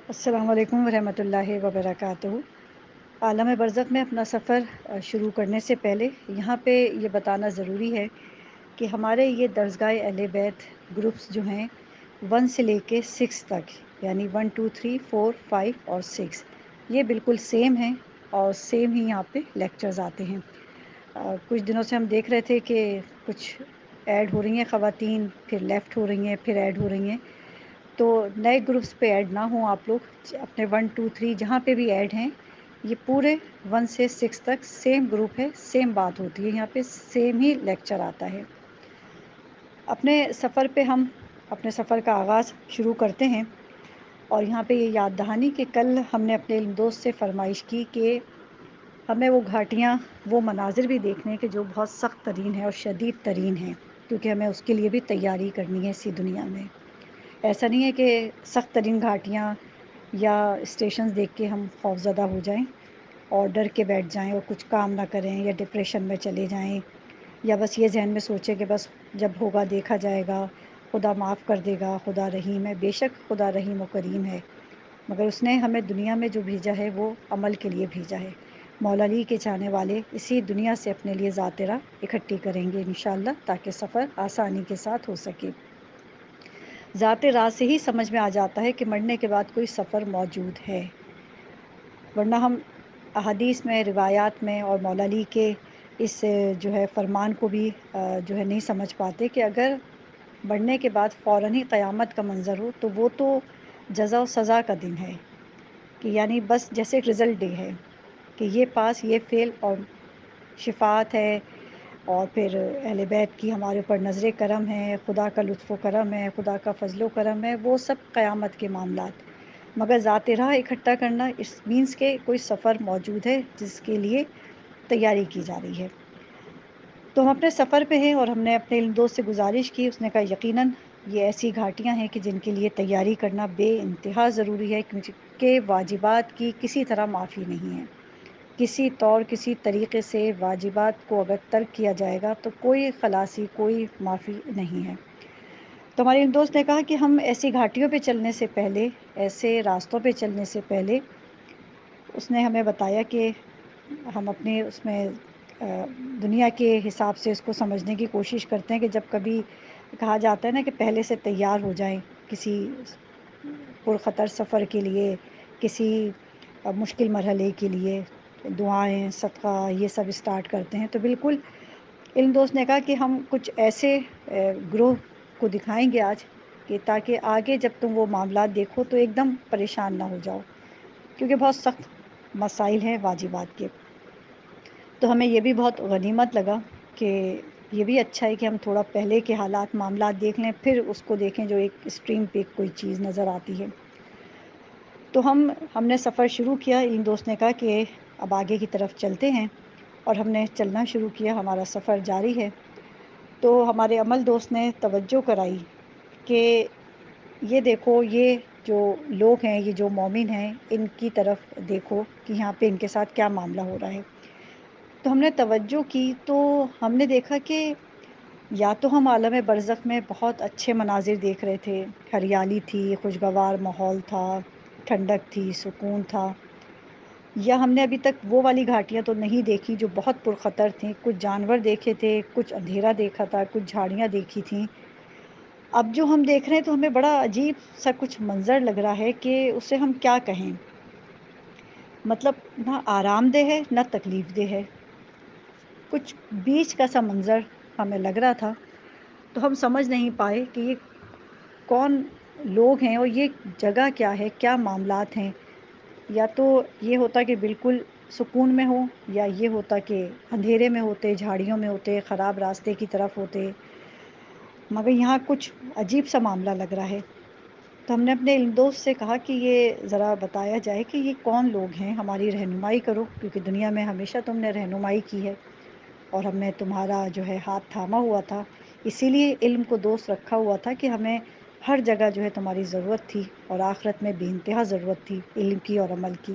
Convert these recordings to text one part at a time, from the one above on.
السلام علیکم ورحمۃ اللہ وبرکاتہ۔ عالم برزخ میں اپنا سفر شروع کرنے سے پہلے یہاں پہ یہ بتانا ضروری ہے کہ ہمارے یہ درسگاہ اہل بیت گروپس جو ہیں 1 سے لے کے 6 تک، یعنی 1 2 3 4 5 اور 6، یہ بالکل سیم ہیں اور سیم ہی یہاں پہ لیکچرز آتے ہیں۔ کچھ دنوں سے ہم دیکھ رہے تھے کہ کچھ ایڈ ہو رہی ہیں خواتین، پھر لیفٹ ہو رہی ہیں، پھر ایڈ ہو رہی ہیں، تو نئے گروپس پہ ایڈ نہ ہوں آپ لوگ اپنے 1 2 3 جہاں پہ بھی ایڈ ہیں، یہ پورے 1 سے 6 تک سیم گروپ ہے، سیم بات ہوتی ہے، یہاں پہ سیم ہی لیکچر آتا ہے۔ اپنے سفر پہ ہم اپنے سفر کا آغاز شروع کرتے ہیں، اور یہاں پہ یہ یاد دہانی کہ کل ہم نے اپنے دوست سے فرمائش کی کہ ہمیں وہ گھاٹیاں، وہ مناظر بھی دیکھنے کہ جو بہت سخت ترین ہے اور شدید ترین ہیں، کیونکہ ہمیں اس کے لیے بھی تیاری کرنی ہے اسی دنیا میں۔ ایسا نہیں ہے کہ سخت ترین گھاٹیاں یا اسٹیشنز دیکھ کے ہم خوفزدہ ہو جائیں اور ڈر کے بیٹھ جائیں اور کچھ کام نہ کریں یا ڈپریشن میں چلے جائیں، یا بس یہ ذہن میں سوچیں کہ بس جب ہوگا دیکھا جائے گا، خدا معاف کر دے گا، خدا رحیم ہے۔ بے شک خدا رحیم و کریم ہے، مگر اس نے ہمیں دنیا میں جو بھیجا ہے وہ عمل کے لیے بھیجا ہے۔ مولا علی کے چاہنے والے اسی دنیا سے اپنے لیے ذات راہ اکٹھی کریں گے انشاءاللہ، تاکہ سفر آسانی کے ساتھ ہو سکے۔ ذات راہ سے ہی سمجھ میں آ جاتا ہے کہ مرنے کے بعد کوئی سفر موجود ہے، ورنہ ہم احادیث میں، روایات میں اور مولا علی کے اس جو ہے فرمان کو بھی جو ہے نہیں سمجھ پاتے کہ اگر مرنے کے بعد فوراً ہی قیامت کا منظر ہو تو وہ تو جزا و سزا کا دن ہے، کہ یعنی بس جیسے ایک رزلٹ ڈے ہے کہ یہ پاس، یہ فیل، اور شفاعت ہے، اور پھر اہل بیت کی ہمارے اوپر نظر کرم ہے، خدا کا لطف و کرم ہے، خدا کا فضل و کرم ہے، وہ سب قیامت کے معاملات۔ مگر ذات راہ اکٹھا کرنا اس مینس کے کوئی سفر موجود ہے جس کے لیے تیاری کی جا رہی ہے۔ تو ہم اپنے سفر پہ ہیں اور ہم نے اپنے دوست سے گزارش کی، اس نے کہا یقیناً یہ ایسی گھاٹیاں ہیں کہ جن کے لیے تیاری کرنا بے انتہا ضروری ہے، کیونکہ واجبات کی کسی طرح معافی نہیں ہے۔ کسی طور کسی طریقے سے واجبات کو اگر ترک کیا جائے گا تو کوئی خلاصی، کوئی معافی نہیں ہے۔ تو ہمارے دوست نے کہا کہ ہم ایسی گھاٹیوں پہ چلنے سے پہلے، ایسے راستوں پہ چلنے سے پہلے، اس نے ہمیں بتایا کہ ہم اپنے اس میں دنیا کے حساب سے اس کو سمجھنے کی کوشش کرتے ہیں کہ جب کبھی کہا جاتا ہے نا کہ پہلے سے تیار ہو جائیں کسی پرخطر سفر کے لیے، کسی مشکل مرحلے کے لیے، دعائیں، صدقہ، یہ سب اسٹارٹ کرتے ہیں، تو بالکل علم دوست نے کہا کہ ہم کچھ ایسے گروہ کو دکھائیں گے آج کہ تاکہ آگے جب تم وہ معاملات دیکھو تو ایک دم پریشان نہ ہو جاؤ، کیونکہ بہت سخت مسائل ہیں واجبات کے۔ تو ہمیں یہ بھی بہت غنیمت لگا کہ یہ بھی اچھا ہے کہ ہم تھوڑا پہلے کے حالات معاملات دیکھ لیں، پھر اس کو دیکھیں جو ایک اسٹریم پہ کوئی چیز نظر آتی ہے۔ تو ہم نے سفر شروع کیا، علم دوست نے کہا کہ اب آگے کی طرف چلتے ہیں، اور ہم نے چلنا شروع کیا، ہمارا سفر جاری ہے۔ تو ہمارے عمل دوست نے توجہ کرائی کہ یہ دیکھو، یہ جو لوگ ہیں، یہ جو مومن ہیں، ان کی طرف دیکھو کہ یہاں پہ ان کے ساتھ کیا معاملہ ہو رہا ہے۔ تو ہم نے توجہ کی تو ہم نے دیکھا کہ یا تو ہم عالم برزخ میں بہت اچھے مناظر دیکھ رہے تھے، ہریالی تھی، خوشگوار ماحول تھا، ٹھنڈک تھی، سکون تھا، یا ہم نے ابھی تک وہ والی گھاٹیاں تو نہیں دیکھی جو بہت پرخطر تھیں، کچھ جانور دیکھے تھے، کچھ اندھیرا دیکھا تھا، کچھ جھاڑیاں دیکھی تھیں۔ اب جو ہم دیکھ رہے ہیں تو ہمیں بڑا عجیب سا کچھ منظر لگ رہا ہے کہ اسے ہم کیا کہیں، مطلب نہ آرام دہ ہے نہ تکلیف دہ ہے، کچھ بیچ کا سا منظر ہمیں لگ رہا تھا۔ تو ہم سمجھ نہیں پائے کہ یہ کون لوگ ہیں اور یہ جگہ کیا ہے، کیا معاملات ہیں۔ یا تو یہ ہوتا کہ بالکل سکون میں ہو، یا یہ ہوتا کہ اندھیرے میں ہوتے، جھاڑیوں میں ہوتے، خراب راستے کی طرف ہوتے، مگر یہاں کچھ عجیب سا معاملہ لگ رہا ہے۔ تو ہم نے اپنے علم دوست سے کہا کہ یہ ذرا بتایا جائے کہ یہ کون لوگ ہیں، ہماری رہنمائی کرو، کیونکہ دنیا میں ہمیشہ تم نے رہنمائی کی ہے اور ہم نے تمہارا جو ہے ہاتھ تھاما ہوا تھا، اسی لیے علم کو دوست رکھا ہوا تھا کہ ہمیں ہر جگہ جو ہے تمہاری ضرورت تھی، اور آخرت میں بے انتہا ضرورت تھی علم کی اور عمل کی۔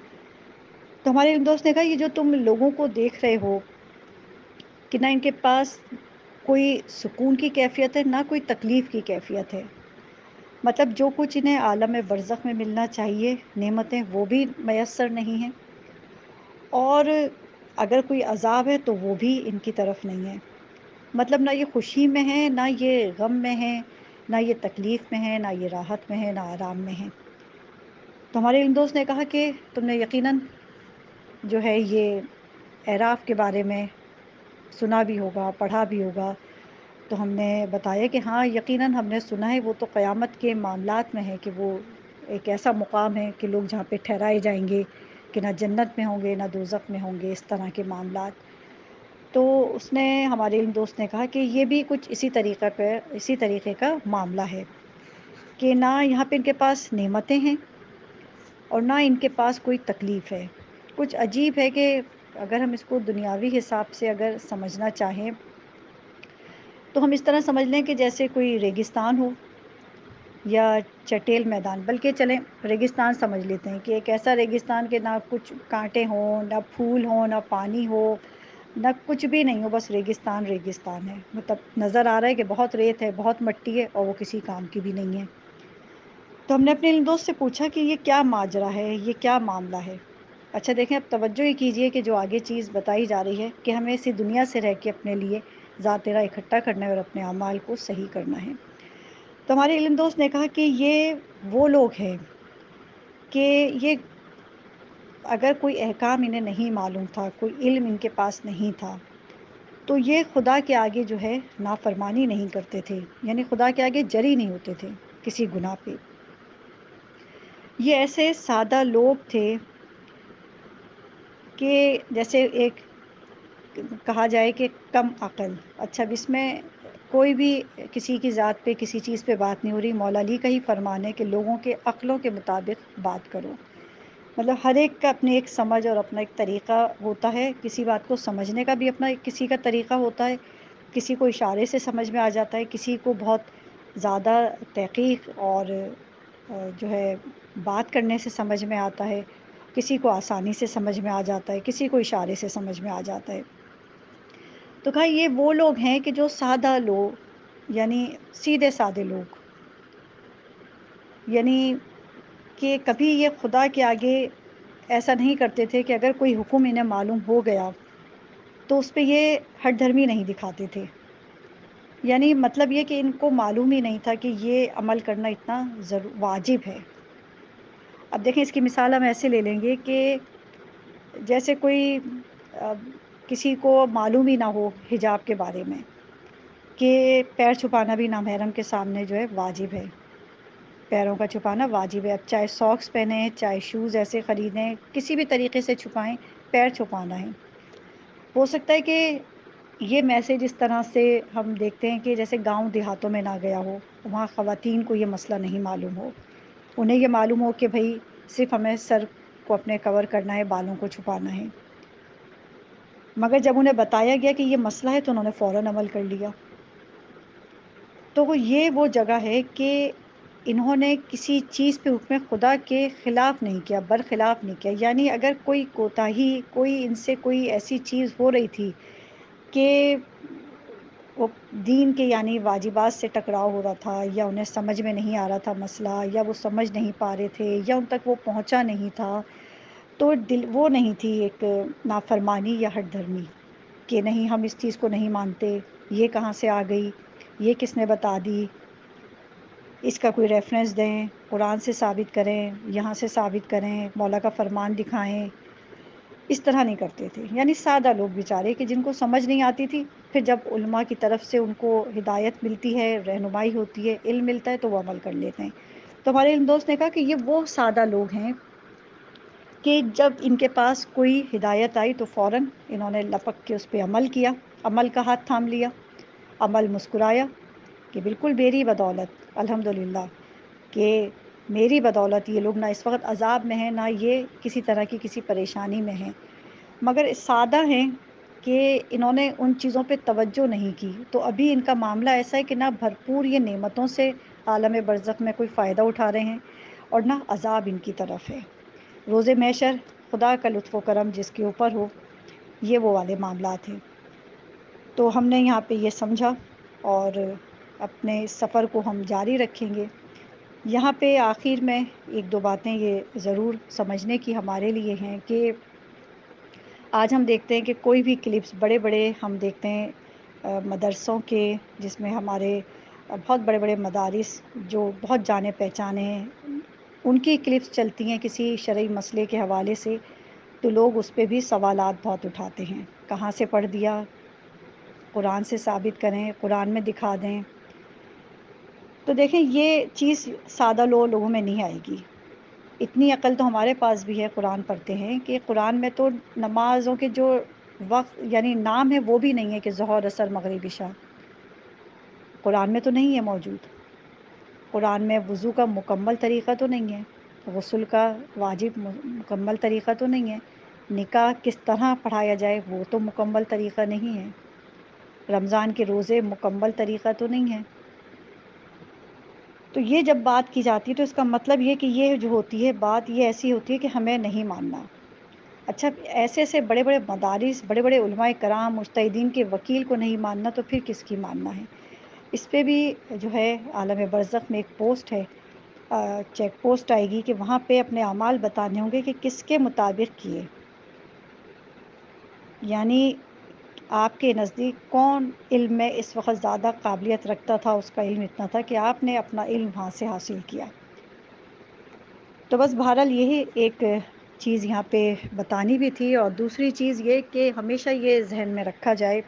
تو ہمارے علم دوست نے کہا یہ جو تم لوگوں کو دیکھ رہے ہو کہ نہ ان کے پاس کوئی سکون کی کیفیت ہے، نہ کوئی تکلیف کی کیفیت ہے، مطلب جو کچھ انہیں عالم برزخ میں ملنا چاہیے نعمتیں، وہ بھی میسر نہیں ہیں، اور اگر کوئی عذاب ہے تو وہ بھی ان کی طرف نہیں ہے۔ مطلب نہ یہ خوشی میں ہیں، نہ یہ غم میں ہیں، نہ یہ تکلیف میں ہیں، نہ یہ راحت میں ہیں، نہ آرام میں ہیں۔ تو ہمارے علم دوست نے کہا کہ تم نے یقیناً جو ہے یہ اعراف کے بارے میں سنا بھی ہوگا، پڑھا بھی ہوگا۔ تو ہم نے بتایا کہ ہاں یقیناً ہم نے سنا ہے، وہ تو قیامت کے معاملات میں ہے کہ وہ ایک ایسا مقام ہے کہ لوگ جہاں پہ ٹھہرائے جائیں گے کہ نہ جنت میں ہوں گے نہ دوزخ میں ہوں گے، اس طرح کے معاملات۔ تو اس نے ہمارے علم دوست نے کہا کہ یہ بھی کچھ اسی طریقے کا معاملہ ہے کہ نہ یہاں پہ ان کے پاس نعمتیں ہیں اور نہ ان کے پاس کوئی تکلیف ہے۔ کچھ عجیب ہے کہ اگر ہم اس کو دنیاوی حساب سے اگر سمجھنا چاہیں تو ہم اس طرح سمجھ لیں کہ جیسے کوئی ریگستان ہو یا چٹیل میدان، بلکہ چلیں ریگستان سمجھ لیتے ہیں کہ ایک ایسا ریگستان کہ نہ کچھ کانٹے ہوں، نہ پھول ہوں، نہ پانی ہو، نہ کچھ بھی نہیں ہو، بس ریگستان ریگستان ہے۔ مطلب نظر آ رہا ہے کہ بہت ریت ہے، بہت مٹی ہے، اور وہ کسی کام کی بھی نہیں ہے۔ تو ہم نے اپنے علم دوست سے پوچھا کہ یہ کیا ماجرا ہے، یہ کیا معاملہ ہے؟ اچھا دیکھیں، اب توجہ ہی کیجئے کہ جو آگے چیز بتائی جا رہی ہے کہ ہمیں اسی دنیا سے رہ کے اپنے لیے ذات راہ اکٹھا کرنا ہے اور اپنے اعمال کو صحیح کرنا ہے۔ تو ہمارے علم دوست نے کہا کہ یہ وہ لوگ ہیں کہ یہ اگر کوئی احکام انہیں نہیں معلوم تھا، کوئی علم ان کے پاس نہیں تھا، تو یہ خدا کے آگے جو ہے نافرمانی نہیں کرتے تھے، یعنی خدا کے آگے جری نہیں ہوتے تھے کسی گناہ پہ۔ یہ ایسے سادہ لوگ تھے کہ جیسے ایک کہا جائے کہ کم عقل۔ اچھا اب اس میں کوئی بھی کسی کی ذات پہ کسی چیز پہ بات نہیں ہو رہی، مولا علی کا ہی فرمان ہے کہ لوگوں کے عقلوں کے مطابق بات کرو۔ مطلب ہر ایک کا اپنی ایک سمجھ اور اپنا ایک طریقہ ہوتا ہے، کسی بات کو سمجھنے کا بھی اپنا کسی کا طریقہ ہوتا ہے، کسی کو اشارے سے سمجھ میں آ جاتا ہے، کسی کو بہت زیادہ تحقیق اور جو ہے بات کرنے سے سمجھ میں آتا ہے، کسی کو آسانی سے سمجھ میں آ جاتا ہے، کسی کو اشارے سے سمجھ میں آ جاتا ہے۔ تو کہا یہ وہ لوگ ہیں کہ جو سادہ لوگ، یعنی سیدھے سادے لوگ، یعنی کہ کبھی یہ خدا کے آگے ایسا نہیں کرتے تھے کہ اگر کوئی حکم انہیں معلوم ہو گیا تو اس پہ یہ ہٹ دھرمی نہیں دکھاتے تھے۔ یعنی مطلب یہ کہ ان کو معلوم ہی نہیں تھا کہ یہ عمل کرنا اتنا واجب ہے۔ اب دیکھیں اس کی مثال ہم ایسے لے لیں گے کہ جیسے کوئی آ، کسی کو معلوم ہی نہ ہو حجاب کے بارے میں کہ پیر چھپانا بھی نامحرم کے سامنے جو ہے واجب ہے، پیروں کا چھپانا واجب ہے۔ اب چاہے ساکس پہنیں، چاہے شوز ایسے خریدیں، کسی بھی طریقے سے چھپائیں، پیر چھپانا ہے۔ ہو سکتا ہے کہ یہ میسج اس طرح سے ہم دیکھتے ہیں کہ جیسے گاؤں دیہاتوں میں نہ گیا ہو، وہاں خواتین کو یہ مسئلہ نہیں معلوم ہو، انہیں یہ معلوم ہو کہ بھئی صرف ہمیں سر کو اپنے کور کرنا ہے، بالوں کو چھپانا ہے، مگر جب انہیں بتایا گیا کہ یہ مسئلہ ہے تو انہوں نے فوراً عمل کر لیا۔ تو یہ وہ جگہ ہے کہ انہوں نے کسی چیز پہ حکم خدا کے خلاف نہیں کیا، برخلاف نہیں کیا۔ یعنی اگر کوئی کوتاہی، کوئی ان سے کوئی ایسی چیز ہو رہی تھی کہ وہ دین کے یعنی واجبات سے ٹکراؤ ہو رہا تھا، یا انہیں سمجھ میں نہیں آ رہا تھا مسئلہ، یا وہ سمجھ نہیں پا رہے تھے، یا ان تک وہ پہنچا نہیں تھا، تو وہ نہیں تھی ایک نافرمانی یا ہٹ دھرمی کہ نہیں ہم اس چیز کو نہیں مانتے، یہ کہاں سے آ گئی، یہ کس نے بتا دی، اس کا کوئی ریفرنس دیں، قرآن سے ثابت کریں، یہاں سے ثابت کریں، مولا کا فرمان دکھائیں۔ اس طرح نہیں کرتے تھے، یعنی سادہ لوگ بیچارے کہ جن کو سمجھ نہیں آتی تھی، پھر جب علماء کی طرف سے ان کو ہدایت ملتی ہے، رہنمائی ہوتی ہے، علم ملتا ہے تو وہ عمل کر لیتے ہیں۔ تو ہمارے علم دوست نے کہا کہ یہ وہ سادہ لوگ ہیں کہ جب ان کے پاس کوئی ہدایت آئی تو فوراً انہوں نے لپک کے اس پہ عمل کیا، عمل کا ہاتھ تھام لیا، عمل مسکرایا کہ بالکل میری بدولت الحمدللہ، کہ میری بدولت یہ لوگ نہ اس وقت عذاب میں ہیں، نہ یہ کسی طرح کی کسی پریشانی میں ہیں، مگر سادہ ہیں کہ انہوں نے ان چیزوں پہ توجہ نہیں کی۔ تو ابھی ان کا معاملہ ایسا ہے کہ نہ بھرپور یہ نعمتوں سے عالم برزخ میں کوئی فائدہ اٹھا رہے ہیں اور نہ عذاب ان کی طرف ہے۔ روز محشر خدا کا لطف و کرم جس کے اوپر ہو، یہ وہ والے معاملات ہیں۔ تو ہم نے یہاں پہ یہ سمجھا اور اپنے اس سفر کو ہم جاری رکھیں گے یہاں پہ آخر میں ایک دو باتیں یہ ضرور سمجھنے کی ہمارے لیے ہیں کہ آج ہم دیکھتے ہیں کہ کوئی بھی کلپس بڑے بڑے ہم دیکھتے ہیں مدرسوں کے، جس میں ہمارے بہت بڑے بڑے مدارس جو بہت جانے پہچانے ہیں، ان کی کلپس چلتی ہیں کسی شرعی مسئلے کے حوالے سے، تو لوگ اس پہ بھی سوالات بہت اٹھاتے ہیں، کہاں سے پڑھ دیا، قرآن سے ثابت کریں، قرآن میں دکھا دیں۔ تو دیکھیں یہ چیز سادہ لوگوں میں نہیں آئے گی۔ اتنی عقل تو ہمارے پاس بھی ہے، قرآن پڑھتے ہیں، کہ قرآن میں تو نمازوں کے جو وقت یعنی نام ہے وہ بھی نہیں ہے کہ ظہر عصر مغرب عشاء، قرآن میں تو نہیں ہے موجود۔ قرآن میں وضو کا مکمل طریقہ تو نہیں ہے، غسل کا واجب مکمل طریقہ تو نہیں ہے، نکاح کس طرح پڑھایا جائے وہ تو مکمل طریقہ نہیں ہے، رمضان کے روزے مکمل طریقہ تو نہیں ہے۔ تو یہ جب بات کی جاتی ہے تو اس کا مطلب یہ کہ یہ جو ہوتی ہے بات یہ ایسی ہوتی ہے کہ ہمیں نہیں ماننا۔ اچھا، ایسے ایسے بڑے بڑے مدارس، بڑے بڑے علماء کرام، مجتہدین کے وکیل کو نہیں ماننا تو پھر کس کی ماننا ہے؟ اس پہ بھی جو ہے عالم برزخ میں ایک پوسٹ ہے، چیک پوسٹ آئے گی کہ وہاں پہ اپنے اعمال بتانے ہوں گے کہ کس کے مطابق کیے، یعنی آپ کے نزدیک کون علم میں اس وقت زیادہ قابلیت رکھتا تھا، اس کا علم اتنا تھا کہ آپ نے اپنا علم وہاں سے حاصل کیا۔ تو بس بہرحال یہی ایک چیز یہاں پہ بتانی بھی تھی، اور دوسری چیز یہ کہ ہمیشہ یہ ذہن میں رکھا جائے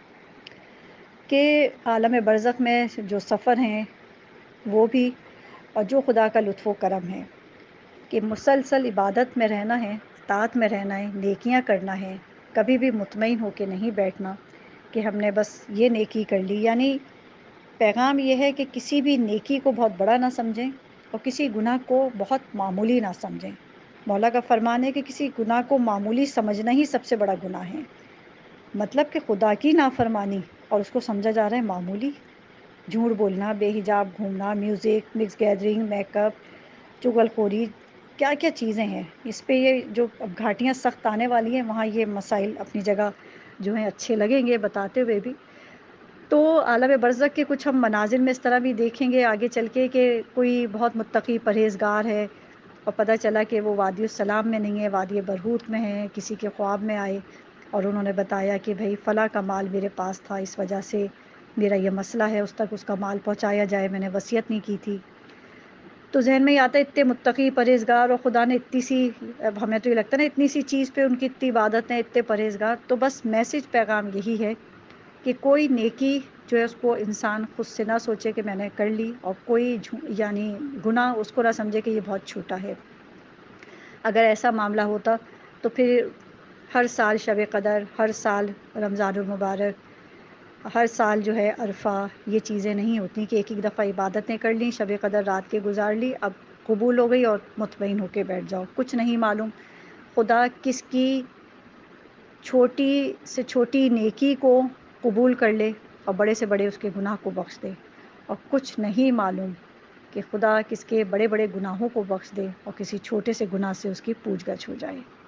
کہ عالم برزخ میں جو سفر ہیں وہ بھی، اور جو خدا کا لطف و کرم ہے کہ مسلسل عبادت میں رہنا ہے، طاعت میں رہنا ہے، نیکیاں کرنا ہے، کبھی بھی مطمئن ہو کے نہیں بیٹھنا کہ ہم نے بس یہ نیکی کر لی۔ یعنی پیغام یہ ہے کہ کسی بھی نیکی کو بہت بڑا نہ سمجھیں اور کسی گناہ کو بہت معمولی نہ سمجھیں۔ مولا کا فرمان ہے کہ کسی گناہ کو معمولی سمجھنا ہی سب سے بڑا گناہ ہے، مطلب کہ خدا کی نافرمانی اور اس کو سمجھا جا رہا ہے معمولی۔ جھوٹ بولنا، بے حجاب گھومنا، music, mix gathering, make up, چغل خوری، کیا کیا چیزیں ہیں۔ اس پہ یہ جو اب گھاٹیاں سخت آنے والی ہیں وہاں یہ مسائل اپنی جگہ جو ہیں اچھے لگیں گے بتاتے ہوئے بھی۔ تو عالم برزخ کے کچھ ہم مناظر میں اس طرح بھی دیکھیں گے آگے چل کے کہ کوئی بہت متقی پرہیزگار ہے اور پتہ چلا کہ وہ وادی السلام میں نہیں ہے، وادی برہوت میں ہے، کسی کے خواب میں آئے اور انہوں نے بتایا کہ بھائی فلاں کا مال میرے پاس تھا، اس وجہ سے میرا یہ مسئلہ ہے، اس تک اس کا مال پہنچایا جائے، میں نے وصیت نہیں کی تھی۔ تو ذہن میں یہ آتا ہے اتنے متقی پرہیزگار اور خدا نے اتنی سی، اب ہمیں تو یہ لگتا ہے نا اتنی سی چیز پہ ان کی اتنی عبادت ہے، اتنے پرہیزگار، تو بس میسج پیغام یہی ہے کہ کوئی نیکی جو ہے اس کو انسان خود سے نہ سوچے کہ میں نے کر لی، اور کوئی یعنی گناہ اس کو نہ سمجھے کہ یہ بہت چھوٹا ہے۔ اگر ایسا معاملہ ہوتا تو پھر ہر سال شب قدر، ہر سال رمضان المبارک، ہر سال جو ہے عرفہ، یہ چیزیں نہیں ہوتی کہ ایک ایک دفعہ عبادتیں کر لیں، شب قدر رات کے گزار لی، اب قبول ہو گئی اور مطمئن ہو کے بیٹھ جاؤ۔ کچھ نہیں معلوم خدا کس کی چھوٹی سے چھوٹی نیکی کو قبول کر لے اور بڑے سے بڑے اس کے گناہ کو بخش دے، اور کچھ نہیں معلوم کہ خدا کس کے بڑے بڑے گناہوں کو بخش دے اور کسی چھوٹے سے گناہ سے اس کی پوچھ گچھ ہو جائے۔